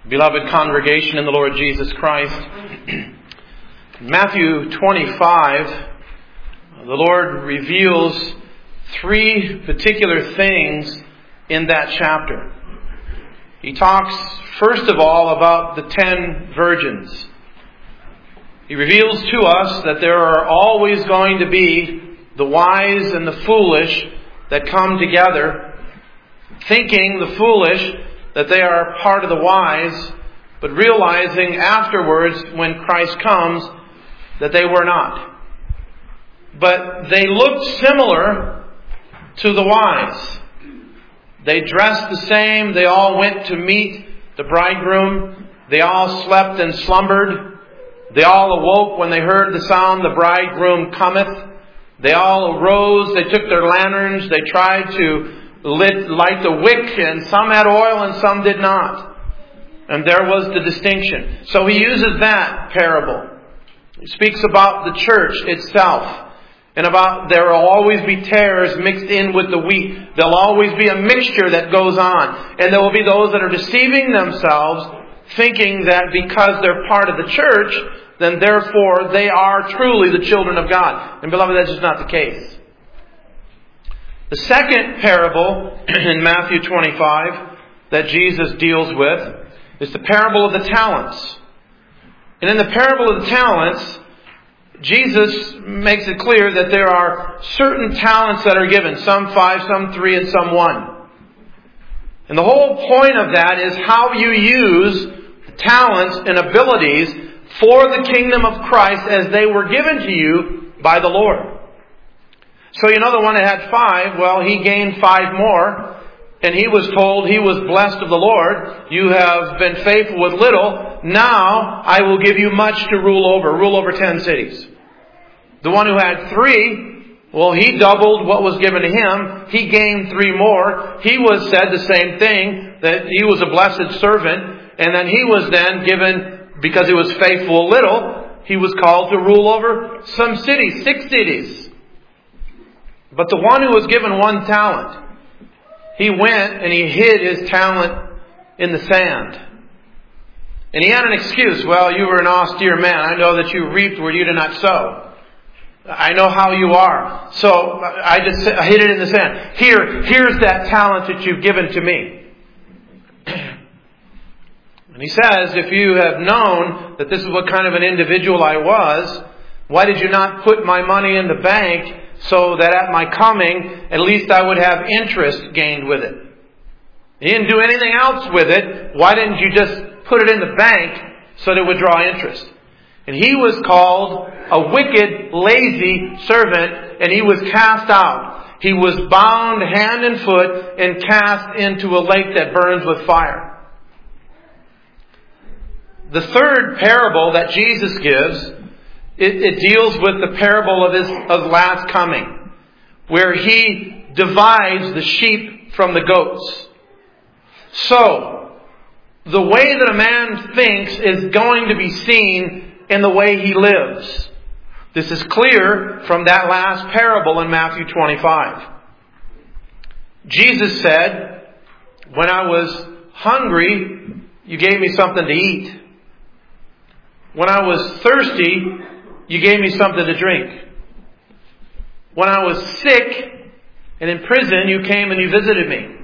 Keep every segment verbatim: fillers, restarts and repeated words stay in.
Beloved congregation in the Lord Jesus Christ, Matthew twenty-five, the Lord reveals three particular things in that chapter. He talks, first of all, about the ten virgins. He reveals to us that there are always going to be the wise and the foolish that come together, thinking the foolish that they are part of the wise, but realizing afterwards when Christ comes that they were not. But they looked similar to the wise. They dressed the same. They all went to meet the bridegroom. They all slept and slumbered. They all awoke when they heard the sound, the bridegroom cometh. They all arose. They took their lanterns. They tried to lit, light the wick, and some had oil and some did not. And there was the distinction. So he uses that parable. He speaks about the church itself. And about there will always be tares mixed in with the wheat. There'll always be a mixture that goes on. And there will be those that are deceiving themselves, thinking that because they're part of the church, then therefore they are truly the children of God. And beloved, that's just not the case. The second parable in Matthew twenty-five that Jesus deals with is the parable of the talents. And in the parable of the talents, Jesus makes it clear that there are certain talents that are given. Some five, some three, and some one. And the whole point of that is how you use talents and abilities for the kingdom of Christ as they were given to you by the Lord. So you know the one that had five, well, he gained five more. And he was told he was blessed of the Lord. You have been faithful with little. Now I will give you much to rule over. Rule over ten cities. The one who had three, well, he doubled what was given to him. He gained three more. He was said the same thing, that he was a blessed servant. And then he was then given, because he was faithful little, he was called to rule over some cities, six cities. But the one who was given one talent, he went and he hid his talent in the sand. And he had an excuse. Well, you were an austere man. I know that you reaped where you did not sow. I know how you are. So I just I hid it in the sand. Here, here's that talent that you've given to me. And he says, if you have known that this is what kind of an individual I was, why did you not put my money in the bank so that at my coming, at least I would have interest gained with it? You didn't do anything else with it. Why didn't you just put it in the bank so that it would draw interest? And he was called a wicked, lazy servant, and he was cast out. He was bound hand and foot and cast into a lake that burns with fire. The third parable that Jesus gives, It, it deals with the parable of his of last coming, where he divides the sheep from the goats. So, the way that a man thinks is going to be seen in the way he lives. This is clear from that last parable in Matthew twenty-five. Jesus said, when I was hungry, you gave me something to eat. When I was thirsty, you gave me something to drink. When I was sick and in prison, you came and you visited me.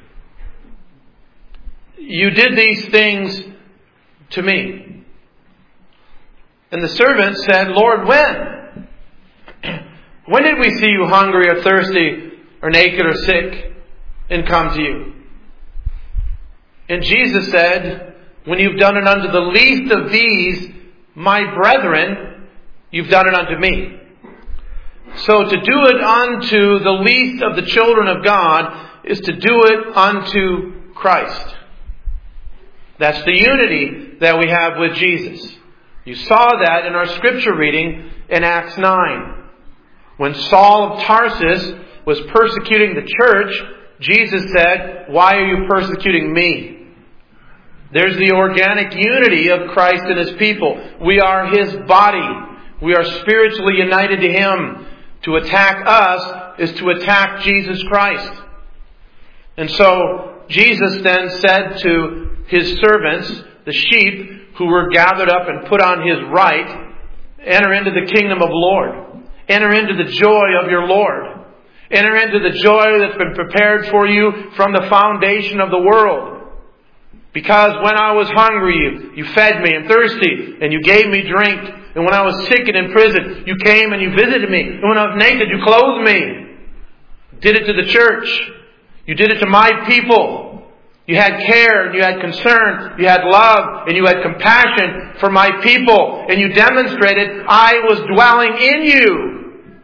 You did these things to me. And the servant said, Lord, when? When did we see you hungry or thirsty or naked or sick and come to you? And Jesus said, when you've done it unto the least of these, my brethren, you've done it unto me. So to do it unto the least of the children of God is to do it unto Christ. That's the unity that we have with Jesus. You saw that in our scripture reading in Acts nine. When Saul of Tarsus was persecuting the church, Jesus said, why are you persecuting me? There's the organic unity of Christ and His people. We are His body. We are spiritually united to Him. To attack us is to attack Jesus Christ. And so Jesus then said to His servants, the sheep who were gathered up and put on His right, enter into the kingdom of the Lord. Enter into the joy of your Lord. Enter into the joy that's been prepared for you from the foundation of the world. Because when I was hungry, you, you fed me, and thirsty, and you gave me drink. And when I was sick and in prison, you came and you visited me. And when I was naked, you clothed me. You did it to the church. You did it to my people. You had care, and you had concern, you had love, and you had compassion for my people. And you demonstrated I was dwelling in you.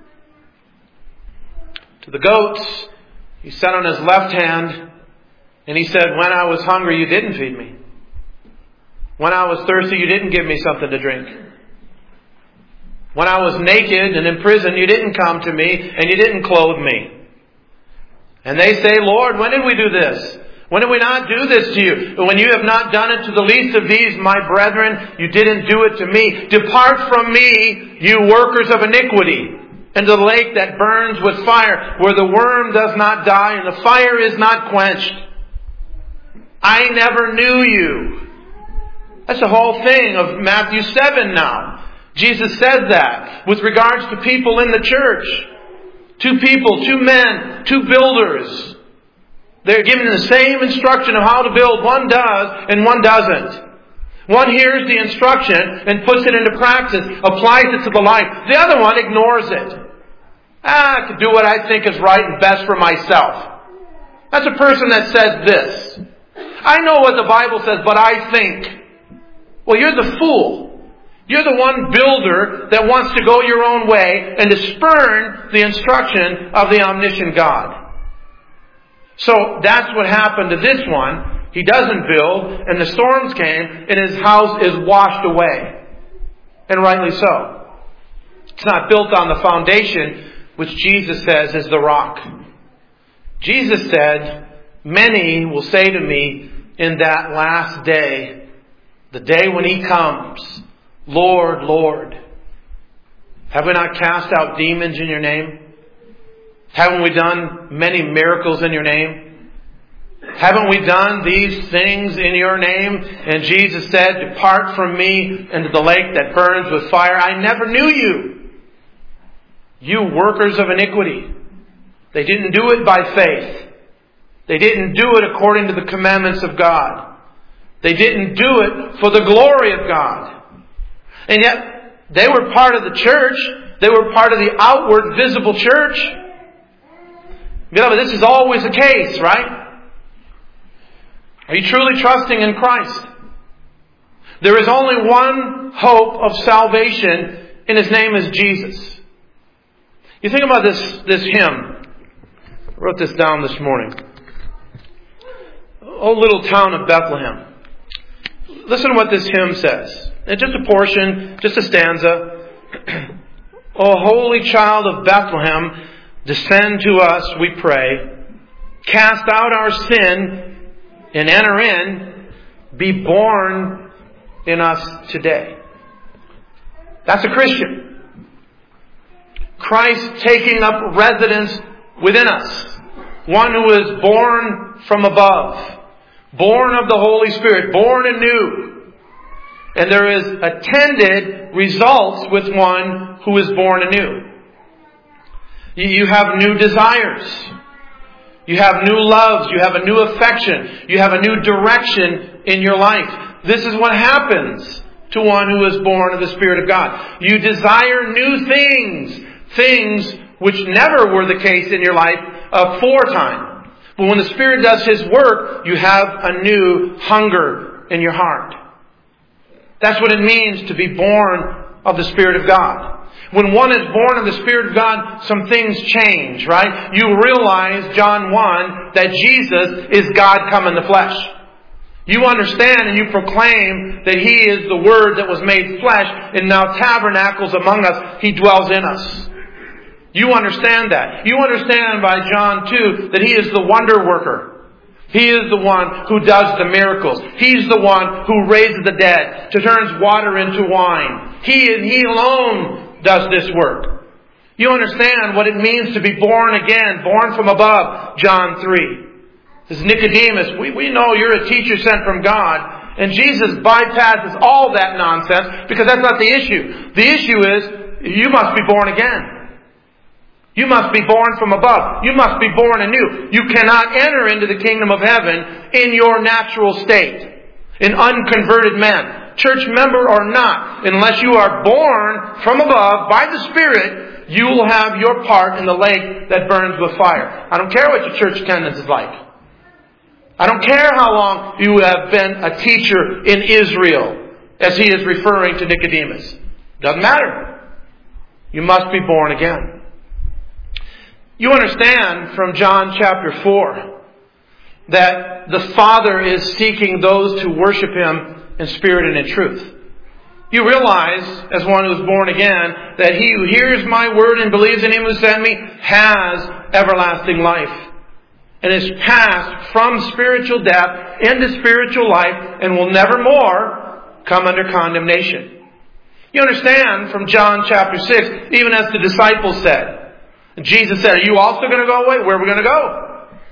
To the goats, He sat on His left hand, and He said, when I was hungry, you didn't feed me. When I was thirsty, you didn't give me something to drink. When I was naked and in prison, you didn't come to me, and you didn't clothe me. And they say, Lord, when did we do this? When did we not do this to you? When you have not done it to the least of these, my brethren, you didn't do it to me. Depart from me, you workers of iniquity, into the lake that burns with fire, where the worm does not die and the fire is not quenched. I never knew you. That's the whole thing of Matthew seven now. Jesus says that with regards to people in the church. Two people, two men, two builders. They're given the same instruction of how to build. One does and one doesn't. One hears the instruction and puts it into practice, applies it to the life. The other one ignores it. Ah, I can do what I think is right and best for myself. That's a person that says this. I know what the Bible says, but I think. Well, you're the fool. You're the one builder that wants to go your own way and to spurn the instruction of the omniscient God. So that's what happened to this one. He doesn't build, and the storms came, and his house is washed away. And rightly so. It's not built on the foundation, which Jesus says is the rock. Jesus said, many will say to me in that last day, the day when He comes, Lord, Lord, have we not cast out demons in your name? Haven't we done many miracles in your name? Haven't we done these things in your name? And Jesus said, depart from me into the lake that burns with fire. I never knew you. You workers of iniquity. They didn't do it by faith. They didn't do it according to the commandments of God. They didn't do it for the glory of God. And yet, they were part of the church. They were part of the outward visible church. Beloved, this is always the case, right? Are you truly trusting in Christ? There is only one hope of salvation, and His name is Jesus. You think about this, this hymn. I wrote this down this morning. Oh, little town of Bethlehem. Listen to what this hymn says. And just a portion, just a stanza. O holy child of Bethlehem, descend to us, we pray. Cast out our sin and enter in. Be born in us today. That's a Christian. Christ taking up residence within us. One who is born from above. Born of the Holy Spirit. Born anew. And there is attended results with one who is born anew. You have new desires. You have new loves. You have a new affection. You have a new direction in your life. This is what happens to one who is born of the Spirit of God. You desire new things. Things which never were the case in your life aforetime. But when the Spirit does His work, you have a new hunger in your heart. That's what it means to be born of the Spirit of God. When one is born of the Spirit of God, some things change, right? You realize, John one, that Jesus is God come in the flesh. You understand and you proclaim that He is the Word that was made flesh and now tabernacles among us. He dwells in us. You understand that. You understand by John two that He is the wonder worker. He is the one who does the miracles. He's the one who raises the dead, to turns water into wine. He and He alone does this work. You understand what it means to be born again, born from above, John three. This is Nicodemus. We, we know you're a teacher sent from God, And Jesus bypasses all that nonsense because that's not the issue. The issue is, you must be born again. You must be born from above. You must be born anew. You cannot enter into the kingdom of heaven in your natural state. An unconverted man, church member or not, unless you are born from above by the Spirit, you will have your part in the lake that burns with fire. I don't care what your church attendance is like. I don't care how long you have been a teacher in Israel, as he is referring to Nicodemus. Doesn't matter. You must be born again. You understand from John chapter four that the Father is seeking those to worship Him in spirit and in truth. You realize, as one who is born again, that he who hears my word and believes in Him who sent me has everlasting life, and is passed from spiritual death into spiritual life, and will never more come under condemnation. You understand from John chapter six, even as the disciples said, Jesus said, are you also going to go away? Where are we going to go?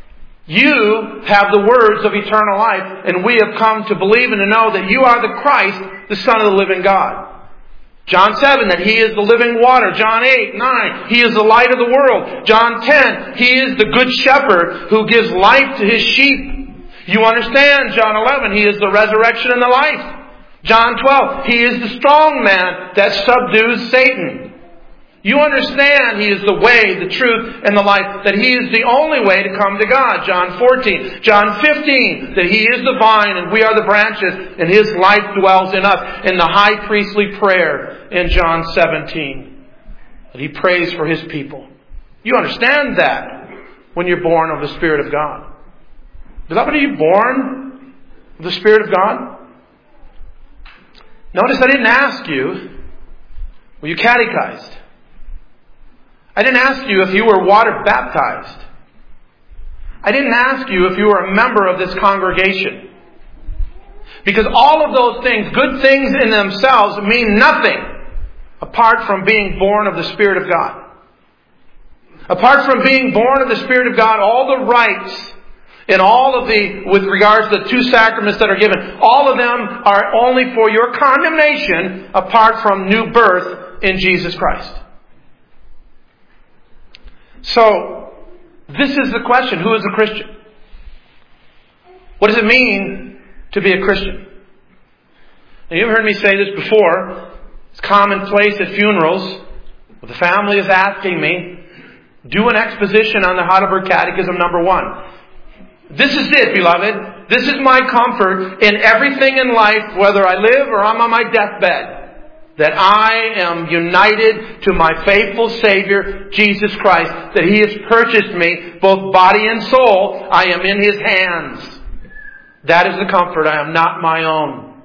You have the words of eternal life, and we have come to believe and to know that you are the Christ, the Son of the living God. John seven, that He is the living water. John eight, nine, He is the light of the world. John ten, He is the good shepherd who gives life to His sheep. You understand, John eleven, He is the resurrection and the life. John twelve, He is the strong man that subdues Satan. You understand He is the way, the truth, and the life, that He is the only way to come to God. John fourteen. John fifteen, that He is the vine and we are the branches, and His life dwells in us. In the high priestly prayer in John seventeen, that He prays for His people. You understand that when you're born of the Spirit of God. Beloved, are you born of the Spirit of God? Notice I didn't ask you, were you catechized? I didn't ask you if you were water baptized. I didn't ask you if you were a member of this congregation. Because all of those things, good things in themselves, mean nothing apart from being born of the Spirit of God. Apart from being born of the Spirit of God, all the rites and all of the, with regards to the two sacraments that are given, all of them are only for your condemnation apart from new birth in Jesus Christ. So, this is the question. Who is a Christian? What does it mean to be a Christian? Now, you've heard me say this before. It's commonplace at funerals. When the family is asking me, do an exposition on the Heidelberg Catechism number one. This is it, beloved. This is my comfort in everything in life, whether I live or I'm on my deathbed. That I am united to my faithful Savior, Jesus Christ. That He has purchased me, both body and soul. I am in His hands. That is the comfort. I am not my own.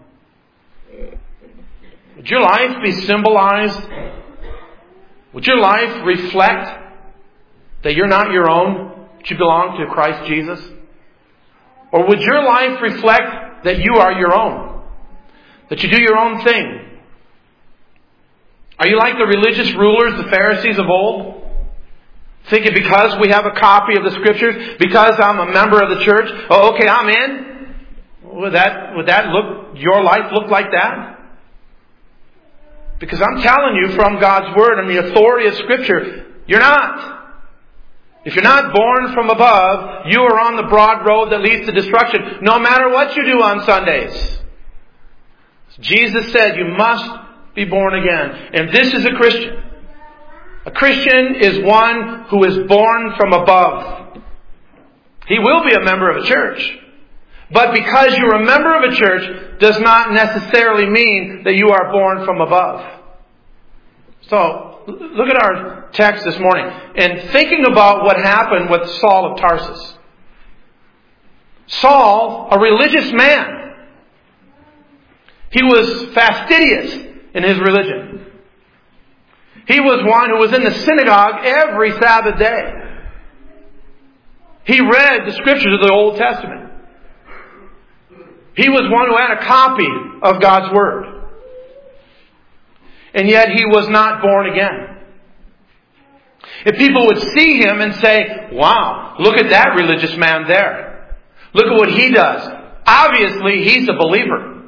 Would your life be symbolized? Would your life reflect that you're not your own, that you belong to Christ Jesus? Or would your life reflect that you are your own? That you do your own thing? Are you like the religious rulers, the Pharisees of old? Thinking because we have a copy of the Scriptures, because I'm a member of the church, oh, okay, I'm in? Would that, would that look, your life look like that? Because I'm telling you from God's Word and the authority of Scripture, you're not. If you're not born from above, you are on the broad road that leads to destruction, no matter what you do on Sundays. Jesus said you must be born again. And this is a Christian. A Christian is one who is born from above. He will be a member of a church. But because you're a member of a church does not necessarily mean that you are born from above. So, look at our text this morning. And thinking about what happened with Saul of Tarsus. Saul, a religious man. He was fastidious in his religion. He was one who was in the synagogue every Sabbath day. He read the Scriptures of the Old Testament. He was one who had a copy of God's Word. And yet he was not born again. If people would see him and say, wow, look at that religious man there. Look at what he does. Obviously, he's a believer.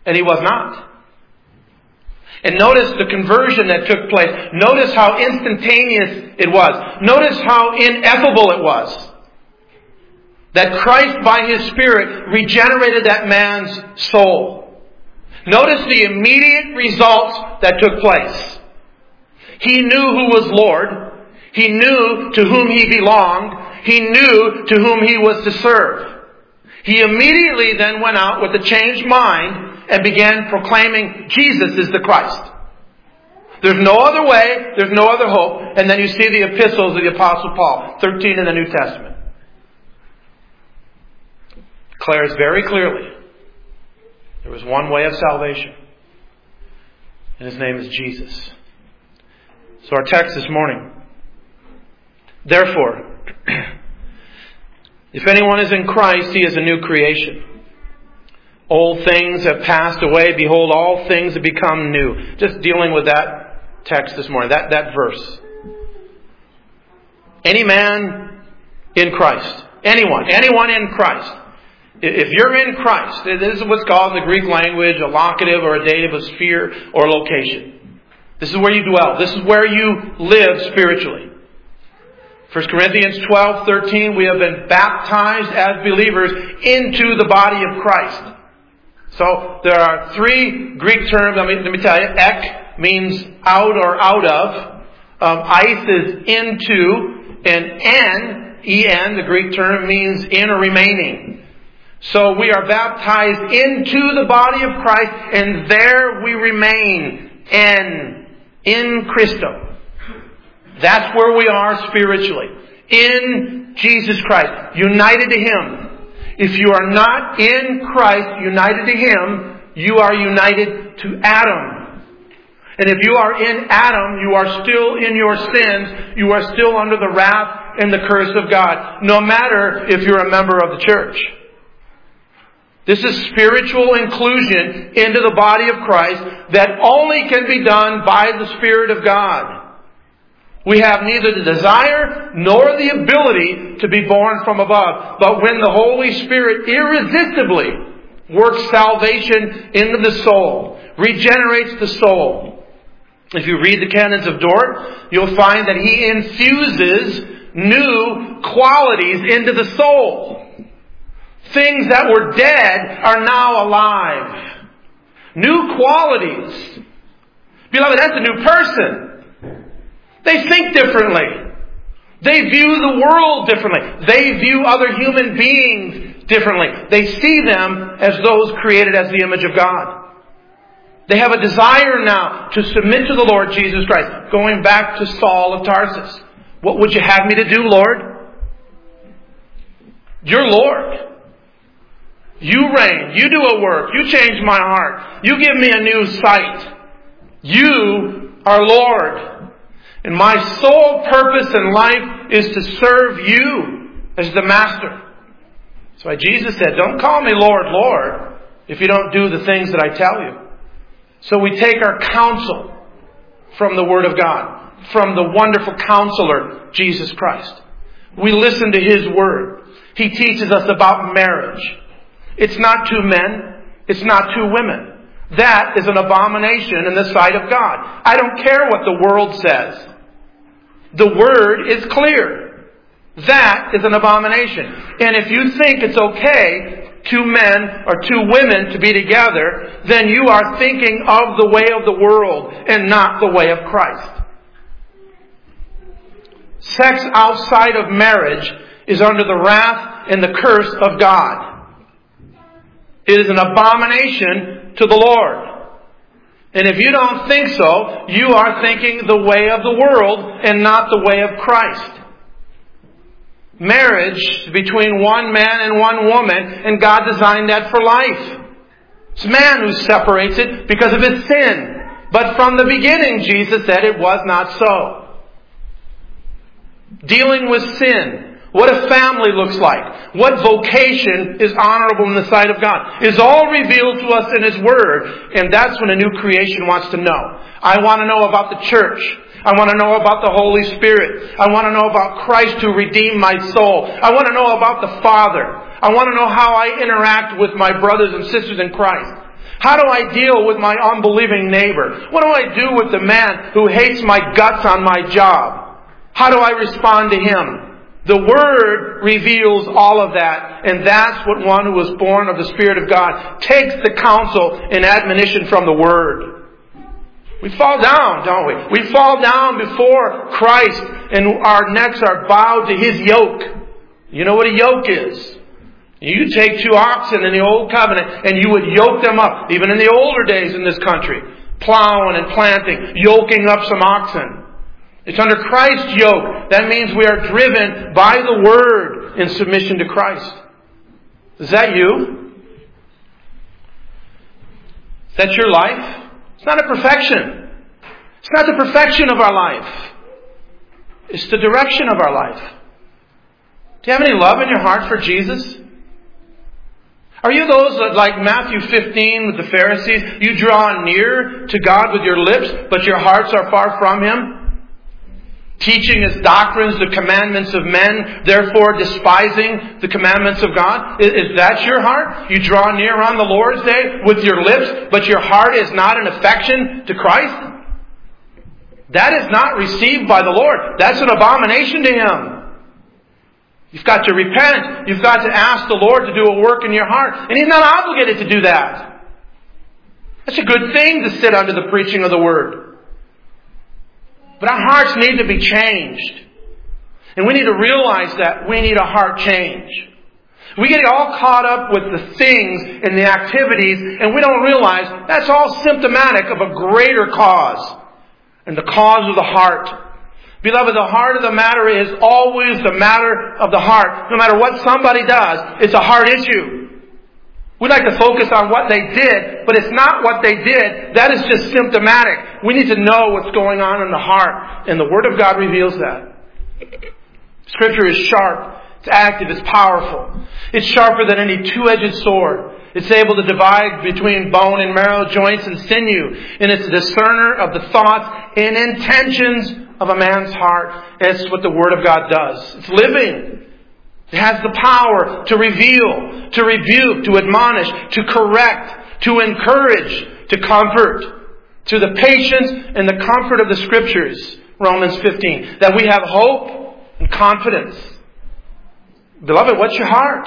And he was not. And notice the conversion that took place. Notice how instantaneous it was. Notice how ineffable it was. That Christ, by His Spirit, regenerated that man's soul. Notice the immediate results that took place. He knew who was Lord. He knew to whom He belonged. He knew to whom He was to serve. He immediately then went out with a changed mind and began proclaiming Jesus is the Christ. There's no other way. There's no other hope. And then you see the epistles of the Apostle Paul, thirteen in the New Testament. Declares very clearly there was one way of salvation. And His name is Jesus. So our text this morning. Therefore, if anyone is in Christ, he is a new creation. Old things have passed away. Behold, all things have become new. Just dealing with that text this morning, that, that verse. Any man in Christ. Anyone. Anyone in Christ. If you're in Christ, this is what's called in the Greek language a locative or a dative, a sphere or location. This is where you dwell. This is where you live spiritually. First Corinthians twelve thirteen, we have been baptized as believers into the body of Christ. So there are three Greek terms. Let me, let me tell you. Ek means out or out of. Um, eis is into. And en, en, the Greek term, means in or remaining. So we are baptized into the body of Christ, and there we remain. En, in Christo. That's where we are spiritually. In Jesus Christ. United to Him. If you are not in Christ, united to Him, you are united to Adam. And if you are in Adam, you are still in your sins. You are still under the wrath and the curse of God. No matter if you're a member of the church. This is spiritual inclusion into the body of Christ that only can be done by the Spirit of God. We have neither the desire nor the ability to be born from above. But when the Holy Spirit irresistibly works salvation into the soul, regenerates the soul. If you read the canons of Dort, you'll find that He infuses new qualities into the soul. Things that were dead are now alive. New qualities. Beloved, that's a new person. They think differently. They view the world differently. They view other human beings differently. They see them as those created as the image of God. They have a desire now to submit to the Lord Jesus Christ. Going back to Saul of Tarsus. What would you have me to do, Lord? You're Lord. You reign. You do a work. You change my heart. You give me a new sight. You are Lord. And my sole purpose in life is to serve You as the Master. That's why Jesus said, don't call me Lord, Lord, if you don't do the things that I tell you. So we take our counsel from the Word of God, from the wonderful Counselor, Jesus Christ. We listen to His Word. He teaches us about marriage. It's not two men. It's not two women. That is an abomination in the sight of God. I don't care what the world says. The Word is clear. That is an abomination. And if you think it's okay, two men or two women to be together, then you are thinking of the way of the world and not the way of Christ. Sex outside of marriage is under the wrath and the curse of God. It is an abomination to the Lord. And if you don't think so, you are thinking the way of the world and not the way of Christ. Marriage is between one man and one woman, and God designed that for life. It's man who separates it because of his sin. But from the beginning, Jesus said it was not so. Dealing with sin. What a family looks like. What vocation is honorable in the sight of God. Is all revealed to us in His Word. And that's when a new creation wants to know. I want to know about the church. I want to know about the Holy Spirit. I want to know about Christ who redeemed my soul. I want to know about the Father. I want to know how I interact with my brothers and sisters in Christ. How do I deal with my unbelieving neighbor? What do I do with the man who hates my guts on my job? How do I respond to him? The Word reveals all of that, and that's what one who was born of the Spirit of God takes the counsel and admonition from the Word. We fall down, don't we? We fall down before Christ, and our necks are bowed to His yoke. You know what a yoke is? You take two oxen in the Old Covenant, and you would yoke them up, even in the older days in this country, plowing and planting, yoking up some oxen. It's under Christ's yoke. That means we are driven by the Word in submission to Christ. Is that you? Is that your life? It's not a perfection. It's not the perfection of our life. It's the direction of our life. Do you have any love in your heart for Jesus? Are you those that, like Matthew fifteen with the Pharisees, you draw near to God with your lips, but your hearts are far from Him? Teaching as doctrines the commandments of men, therefore despising the commandments of God? Is, is that your heart? You draw near on the Lord's Day with your lips, but your heart is not an affection to Christ? That is not received by the Lord. That's an abomination to Him. You've got to repent. You've got to ask the Lord to do a work in your heart. And He's not obligated to do that. That's a good thing to sit under the preaching of the Word. But our hearts need to be changed. And we need to realize that we need a heart change. We get all caught up with the things and the activities, and we don't realize that's all symptomatic of a greater cause. And the cause of the heart. Beloved, the heart of the matter is always the matter of the heart. No matter what somebody does, it's a heart issue. We like to focus on what they did, but it's not what they did. That is just symptomatic. We need to know what's going on in the heart, and the Word of God reveals that. Scripture is sharp, it's active, it's powerful. It's sharper than any two-edged sword. It's able to divide between bone and marrow, joints and sinew, and it's a discerner of the thoughts and intentions of a man's heart. That's what the Word of God does. It's living. It has the power to reveal, to rebuke, to admonish, to correct, to encourage, to comfort. Through the patience and the comfort of the Scriptures, Romans fifteen, that we have hope and confidence. Beloved, what's your heart?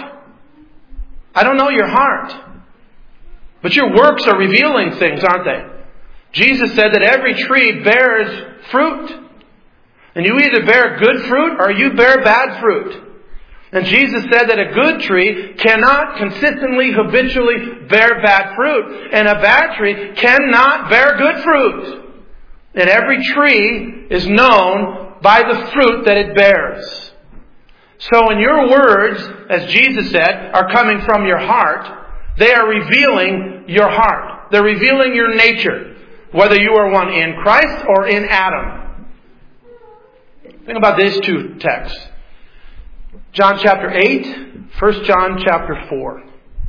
I don't know your heart. But your works are revealing things, aren't they? Jesus said that every tree bears fruit. And you either bear good fruit or you bear bad fruit. And Jesus said that a good tree cannot consistently, habitually bear bad fruit. And a bad tree cannot bear good fruit. And every tree is known by the fruit that it bears. So when your words, as Jesus said, are coming from your heart, they are revealing your heart. They're revealing your nature. Whether you are one in Christ or in Adam. Think about these two texts. John chapter eight, First John chapter four.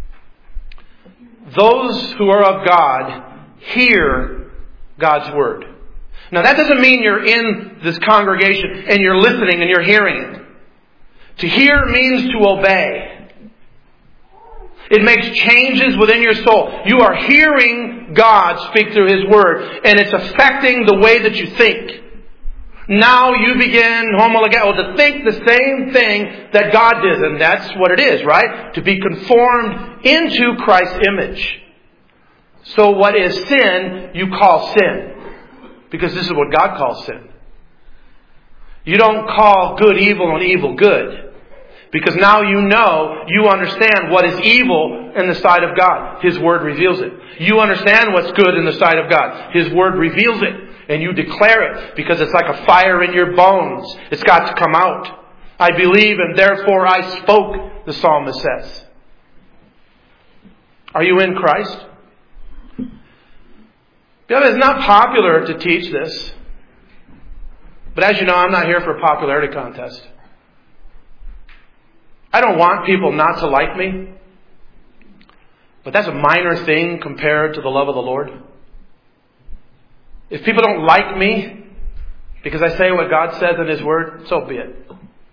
Those who are of God hear God's word. Now that doesn't mean you're in this congregation and you're listening and you're hearing it. To hear means to obey. It makes changes within your soul. You are hearing God speak through His word, and it's affecting the way that you think. Now you begin homologeo to think the same thing that God did. And that's what it is, right? To be conformed into Christ's image. So what is sin, you call sin. Because this is what God calls sin. You don't call good evil and evil good. Because now you know, you understand what is evil in the sight of God. His Word reveals it. You understand what's good in the sight of God. His Word reveals it. And you declare it because it's like a fire in your bones. It's got to come out. I believe and therefore I spoke, the psalmist says. Are you in Christ? Beloved, it's not popular to teach this. But as you know, I'm not here for a popularity contest. I don't want people not to like me. But that's a minor thing compared to the love of the Lord. If people don't like me because I say what God says in His Word, so be it.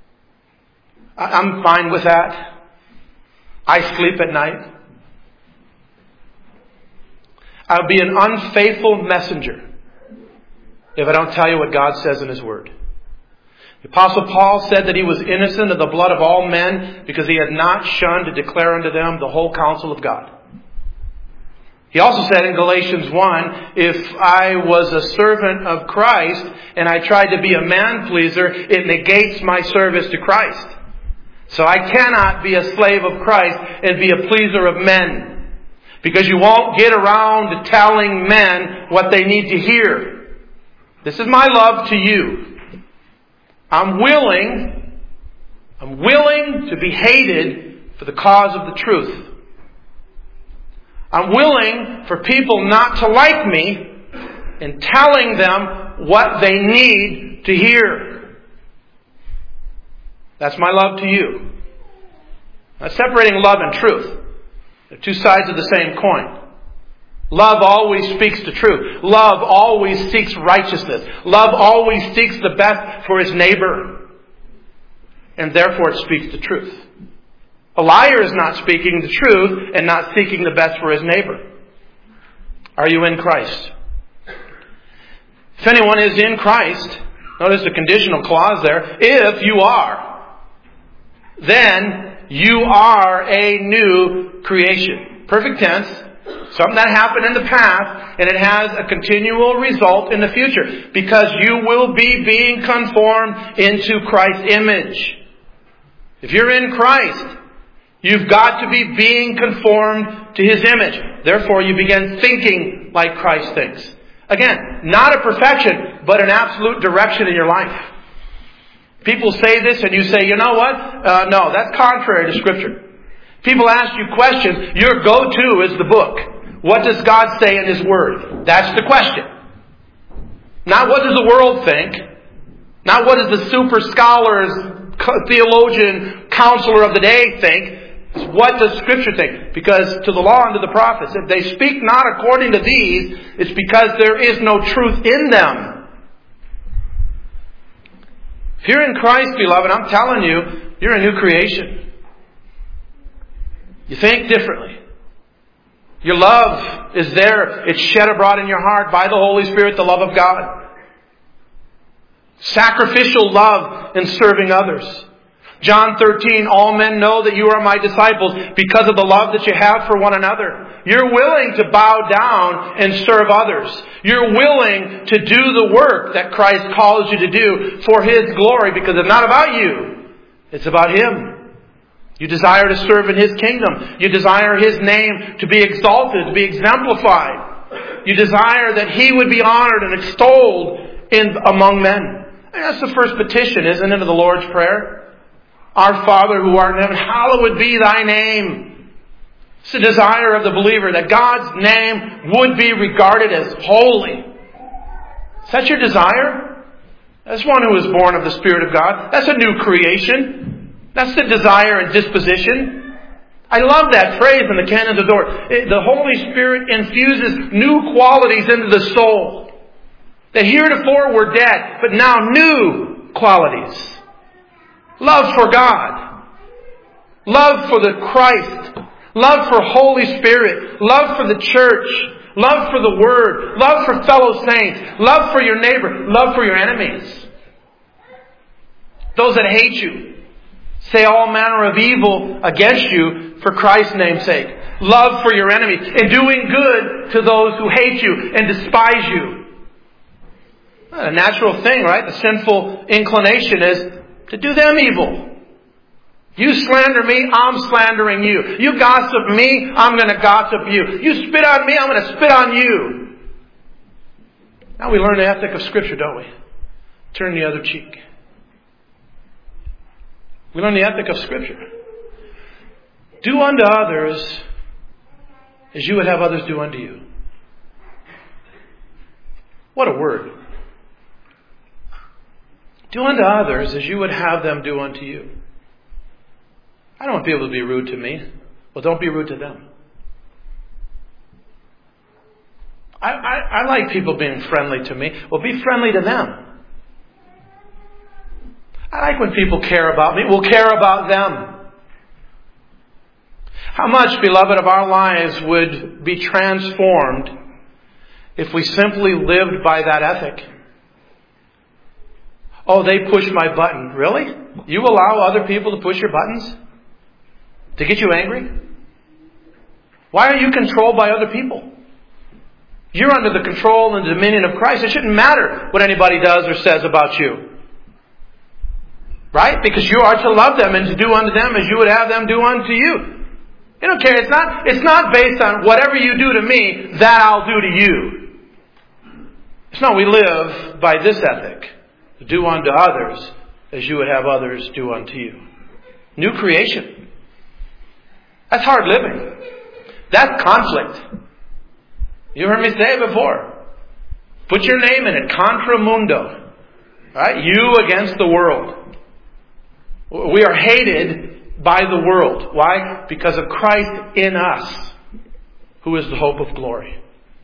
I'm fine with that. I sleep at night. I'll be an unfaithful messenger if I don't tell you what God says in His Word. The Apostle Paul said that he was innocent of the blood of all men because he had not shunned to declare unto them the whole counsel of God. He also said in Galatians one, if I was a servant of Christ and I tried to be a man-pleaser, it negates my service to Christ. So I cannot be a slave of Christ and be a pleaser of men. Because you won't get around to telling men what they need to hear. This is my love to you. I'm willing, I'm willing to be hated for the cause of the truth. I'm willing for people not to like me and telling them what they need to hear. That's my love to you. Now, separating love and truth. They're two sides of the same coin. Love always speaks the truth. Love always seeks righteousness. Love always seeks the best for his neighbor. And therefore it speaks the truth. A liar is not speaking the truth and not seeking the best for his neighbor. Are you in Christ? If anyone is in Christ, notice the conditional clause there, if you are, then you are a new creation. Perfect tense. Something that happened in the past, and it has a continual result in the future. Because you will be being conformed into Christ's image. If you're in Christ, you've got to be being conformed to His image. Therefore, you begin thinking like Christ thinks. Again, not a perfection, but an absolute direction in your life. People say this and you say, you know what? Uh, no, that's contrary to Scripture. People ask you questions. Your go-to is the book. What does God say in His Word? That's the question. Not what does the world think. Not what does the super scholars, theologian, counselor of the day think. It's what does Scripture think? Because to the law and to the prophets, if they speak not according to these, it's because there is no truth in them. If you're in Christ, beloved, I'm telling you, you're a new creation. You think differently. Your love is there. It's shed abroad in your heart by the Holy Spirit, the love of God. Sacrificial love in serving others. John thirteen, all men know that you are my disciples because of the love that you have for one another. You're willing to bow down and serve others. You're willing to do the work that Christ calls you to do for His glory, because it's not about you. It's about Him. You desire to serve in His kingdom. You desire His name to be exalted, to be exemplified. You desire that He would be honored and extolled in among men. And that's the first petition, isn't it, of the Lord's Prayer? Our Father who art in heaven, hallowed be Thy name. It's the desire of the believer that God's name would be regarded as holy. Is that your desire? That's one who is born of the Spirit of God. That's a new creation. That's the desire and disposition. I love that phrase in the canons of Dort. The Holy Spirit infuses new qualities into the soul. That heretofore were dead, but now new qualities. Love for God. Love for the Christ. Love for Holy Spirit. Love for the church. Love for the Word. Love for fellow saints. Love for your neighbor. Love for your enemies. Those that hate you. Say all manner of evil against you for Christ's name's sake. Love for your enemies. And doing good to those who hate you and despise you. A natural thing, right? The sinful inclination is to do them evil. You slander me, I'm slandering you. You gossip me, I'm going to gossip you. You spit on me, I'm going to spit on you. Now we learn the ethic of Scripture, don't we? Turn the other cheek. We learn the ethic of Scripture. Do unto others as you would have others do unto you. What a word. Do unto others as you would have them do unto you. I don't want people to be rude to me. Well, don't be rude to them. I, I, I like people being friendly to me. Well, be friendly to them. I like when people care about me. We'll care about them. How much, beloved, of our lives would be transformed if we simply lived by that ethic. Oh, they push my button. Really? You allow other people to push your buttons? To get you angry? Why are you controlled by other people? You're under the control and dominion of Christ. It shouldn't matter what anybody does or says about you. Right? Because you are to love them and to do unto them as you would have them do unto you. You don't care. It's not, it's not based on whatever you do to me, that I'll do to you. It's not. We live by this ethic. Do unto others as you would have others do unto you. New creation. That's hard living. That's conflict. You heard me say it before. Put your name in it. Contra mundo. Right? You against the world. We are hated by the world. Why? Because of Christ in us, who is the hope of glory.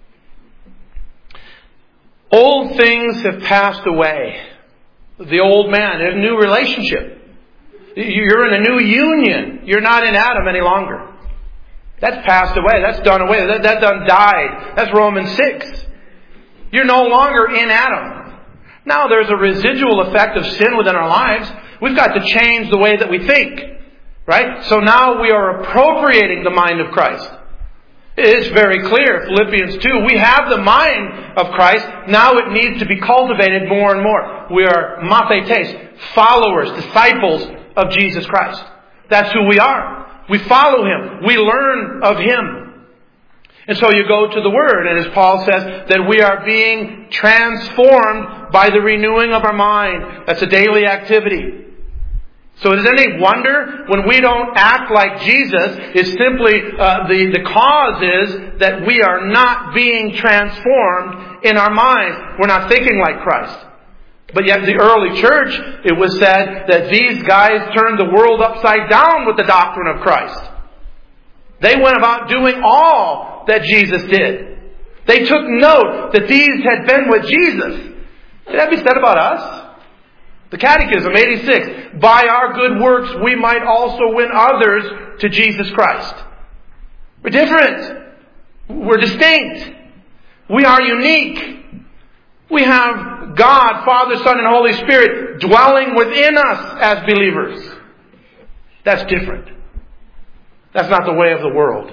Old things have passed away. The old man, there's a new relationship. You're in a new union. You're not in Adam any longer. That's passed away. That's done away. That, that done died. That's Romans six. You're no longer in Adam. Now there's a residual effect of sin within our lives. We've got to change the way that we think. Right? So now we are appropriating the mind of Christ. It's very clear, Philippians two, we have the mind of Christ. Now it needs to be cultivated more and more. We are mathetes, followers, disciples of Jesus Christ. That's who we are. We follow Him. We learn of Him. And so you go to the Word, and as Paul says, that we are being transformed by the renewing of our mind. That's a daily activity. So is it any wonder when we don't act like Jesus? Is simply uh, the, the cause is that we are not being transformed in our minds. We're not thinking like Christ. But yet the early church, it was said that these guys turned the world upside down with the doctrine of Christ. They went about doing all that Jesus did. They took note that these had been with Jesus. Did that be said about us? The Catechism, eighty-six. By our good works we might also win others to Jesus Christ. We're different. We're distinct. We are unique. We have God, Father, Son, and Holy Spirit dwelling within us as believers. That's different. That's not the way of the world.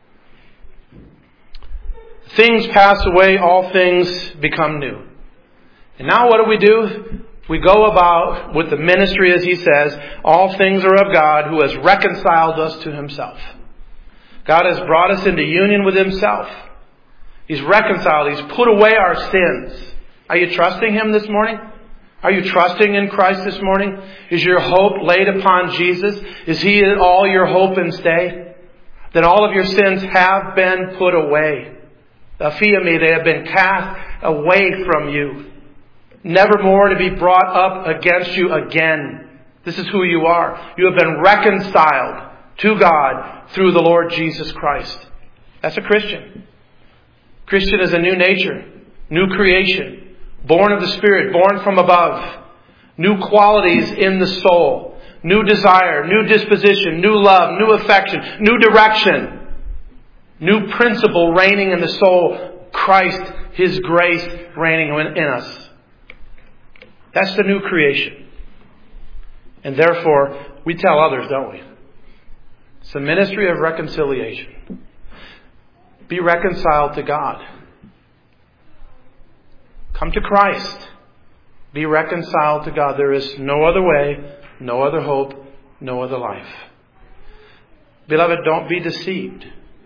Things pass away, all things become new. And now what do we do? We go about with the ministry, as he says, all things are of God who has reconciled us to Himself. God has brought us into union with Himself. He's reconciled. He's put away our sins. Are you trusting Him this morning? Are you trusting in Christ this morning? Is your hope laid upon Jesus? Is He all your hope and stay? Then all of your sins have been put away. Aphiami, they have been cast away from you. Never more to be brought up against you again. This is who you are. You have been reconciled to God through the Lord Jesus Christ. That's a Christian. Christian is a new nature, new creation, born of the Spirit, born from above, new qualities in the soul, new desire, new disposition, new love, new affection, new direction, new principle reigning in the soul, Christ, His grace reigning in us. That's the new creation. And therefore, we tell others, don't we? It's the ministry of reconciliation. Be reconciled to God. Come to Christ. Be reconciled to God. There is no other way, no other hope, no other life. Beloved, don't be deceived.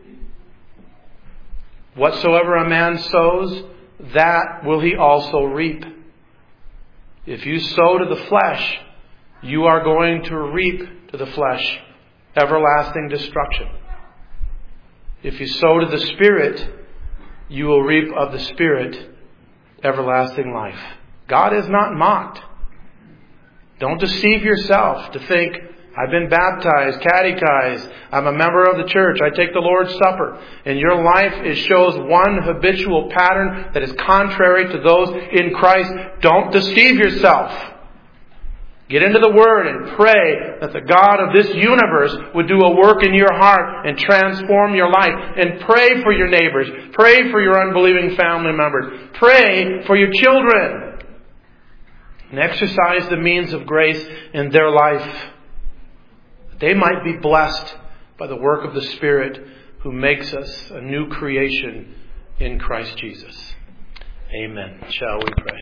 Whatsoever a man sows, that will he also reap. If you sow to the flesh, you are going to reap to the flesh everlasting destruction. If you sow to the Spirit, you will reap of the Spirit everlasting life. God is not mocked. Don't deceive yourself to think, I've been baptized, catechized, I'm a member of the church, I take the Lord's Supper. In your life, it shows one habitual pattern that is contrary to those in Christ. Don't deceive yourself. Get into the Word and pray that the God of this universe would do a work in your heart and transform your life. And pray for your neighbors. Pray for your unbelieving family members. Pray for your children. And exercise the means of grace in their life. That they might be blessed by the work of the Spirit who makes us a new creation in Christ Jesus. Amen. Shall we pray?